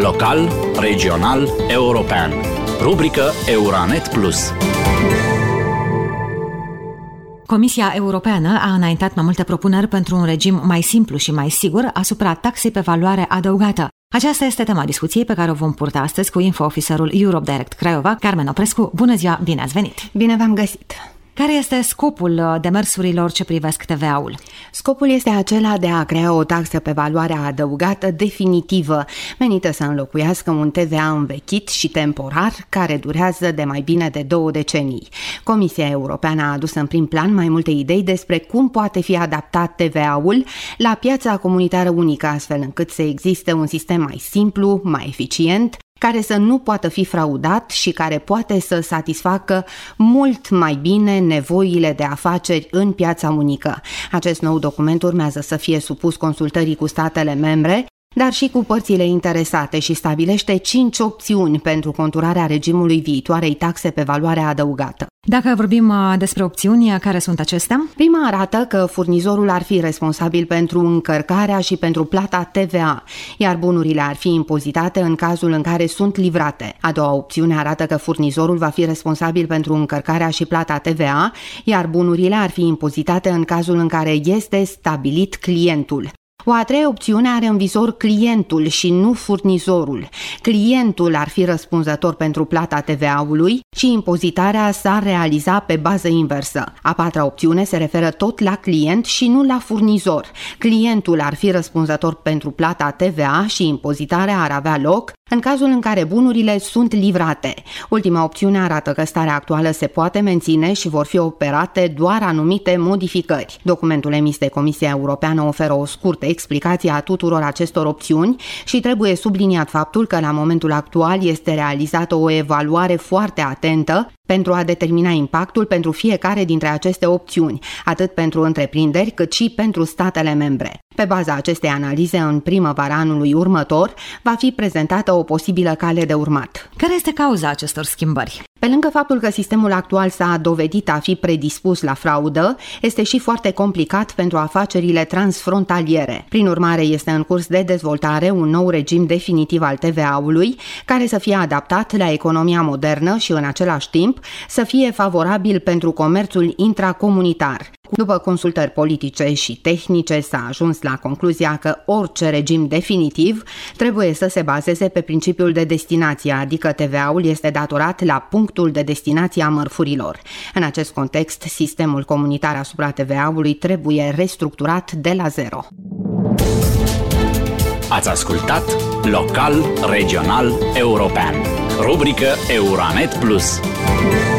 Local, regional, european. Rubrică Euranet Plus. Comisia Europeană a înaintat mai multe propuneri pentru un regim mai simplu și mai sigur asupra taxei pe valoare adăugată. Aceasta este tema discuției pe care o vom purta astăzi cu info-oficerul Europe Direct Craiova, Carmen Oprescu. Bună ziua, bine ați venit! Bine v-am găsit! Care este scopul demersurilor ce privesc TVA-ul? Scopul este acela de a crea o taxă pe valoare adăugată definitivă, menită să înlocuiască un TVA învechit și temporar, care durează de mai bine de 2 decenii. Comisia Europeană a adus în prim plan mai multe idei despre cum poate fi adaptat TVA-ul la piața comunitară unică, astfel încât să existe un sistem mai simplu, mai eficient, care să nu poată fi fraudat și care poate să satisfacă mult mai bine nevoile de afaceri în piața unică. Acest nou document urmează să fie supus consultării cu statele membre, dar și cu părțile interesate și stabilește 5 opțiuni pentru conturarea regimului viitoarei taxe pe valoare adăugată. Dacă vorbim despre opțiuni, care sunt acestea? Prima arată că furnizorul ar fi responsabil pentru încărcarea și pentru plata TVA, iar bunurile ar fi impozitate în cazul în care sunt livrate. A doua opțiune arată că furnizorul va fi responsabil pentru încărcarea și plata TVA, iar bunurile ar fi impozitate în cazul în care este stabilit clientul. O a treia opțiune are în vizor clientul și nu furnizorul. Clientul ar fi răspunzător pentru plata TVA-ului și impozitarea s-ar realiza pe bază inversă. A patra opțiune se referă tot la client și nu la furnizor. Clientul ar fi răspunzător pentru plata TVA și impozitarea ar avea loc în cazul în care bunurile sunt livrate. Ultima opțiune arată că starea actuală se poate menține și vor fi operate doar anumite modificări. Documentul emis de Comisia Europeană oferă o scurtă explicație a tuturor acestor opțiuni și trebuie subliniat faptul că la momentul actual este realizată o evaluare foarte atentă pentru a determina impactul pentru fiecare dintre aceste opțiuni, atât pentru întreprinderi cât și pentru statele membre. Pe baza acestei analize, în primăvara anului următor, va fi prezentată o posibilă cale de urmat. Care este cauza acestor schimbări? Pe lângă faptul că sistemul actual s-a dovedit a fi predispus la fraudă, este și foarte complicat pentru afacerile transfrontaliere. Prin urmare, este în curs de dezvoltare un nou regim definitiv al TVA-ului, care să fie adaptat la economia modernă și în același timp să fie favorabil pentru comerțul intracomunitar. După consultări politice și tehnice, s-a ajuns la concluzia că orice regim definitiv trebuie să se bazeze pe principiul de destinație, adică TVA-ul este datorat la punctul de destinație a mărfurilor. În acest context, sistemul comunitar asupra TVA-ului trebuie restructurat de la zero. Ați ascultat Local, regional, european. Rubrică Euranet Plus.